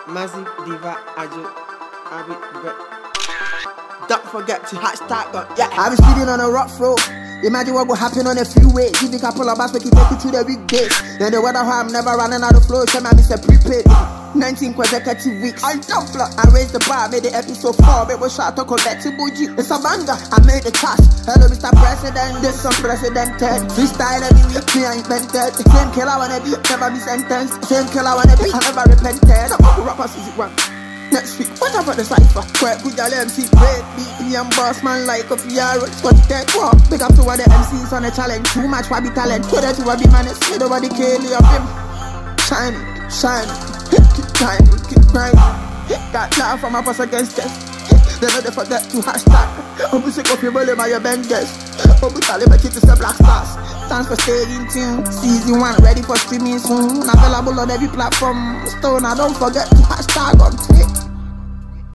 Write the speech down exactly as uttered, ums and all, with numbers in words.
Massive Diva Ajo Abby Brett. Don't forget to hashtag up. Yeah, I was speeding on a rough road. Imagine what will happen on a freeway. Give a couple of bars, make it take you through the weekdays. Then the weather how I'm never running out of flow. Tell me I miss a prepaid. nineteen consecutive weeks. I jump block. I raised the bar, made the episode four. It was shot to collectible G. It's a banger. I made the task. Hello, Mister President. This some precedented. Freestyle every week. Me I invented. Same killer wanna be, never be sentenced. Same killer wanna be, I never repented. I'm a rapper season one. Next week, what about the cypher? Quite good, y'all M C, great B P M boss man like a P R. What you take? Walk, big up to all the M Cs on the challenge. Too much for be talent. Put it to what be managed. Made over the K L of him. Shine, shine, keep grinding, keep grinding. Got love from my boss against us. Never they forget to hashtag. Hope you sick of your belly by your benders. Hope you tell him it is the black stars. Thanks for staying in tune. Season one ready for streaming soon. Available on every platform. Stone, I don't forget to hashtag on Twitter.